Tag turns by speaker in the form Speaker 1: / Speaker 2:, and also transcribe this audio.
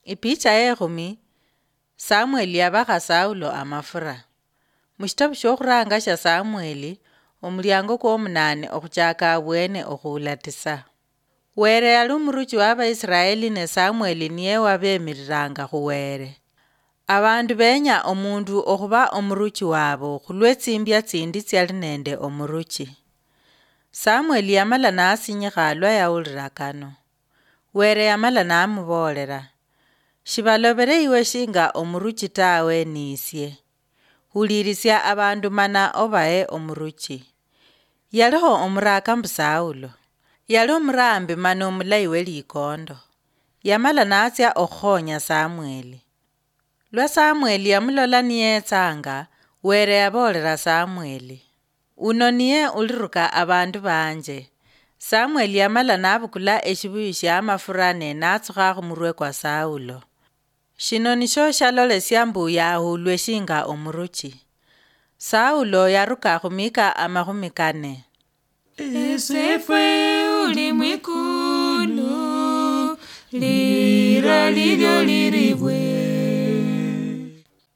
Speaker 1: Ipicha yekhumi, Samueli yabaha Saulo amafura. Mushitabu shokhuranga sha Samueli, omulyango kwomunane okhuchaka abwene okhulatisa. Were yali omuruchi w'Abaisiraeli ne Samueli niye wabemiriranga khuwere. Abandu benya omundu okhuba omuruchi wabo khulwe tsimbya tsindi tsyali nende omuruchi. Samueli yamala nasinyikha lwa yawulira kano. Were yamala namubolera. Shibalobere iwe shinga omuruchi tawe nisye. Hulirisya abandu mana obaye omuruchi. Yaliho omuraka mbu Saulo. Yali omurambi mana omulayi welikondo. Yamala nasya okhonya Samueli. Lwa Samueli yamulola niyetsanga, were yabolera Samueli. Uno niye uliruka abandu banje. Samueli yamala nabukula eshibuyu sha amafura ne natsukha khumurwe kwa Saulo. Shino nisho shalolesya mbu yahulwe shinga omuruchi. Saulo yaruka khumika 40.
Speaker 2: Esefwe uli mwikulu, lira lilyo liribwe.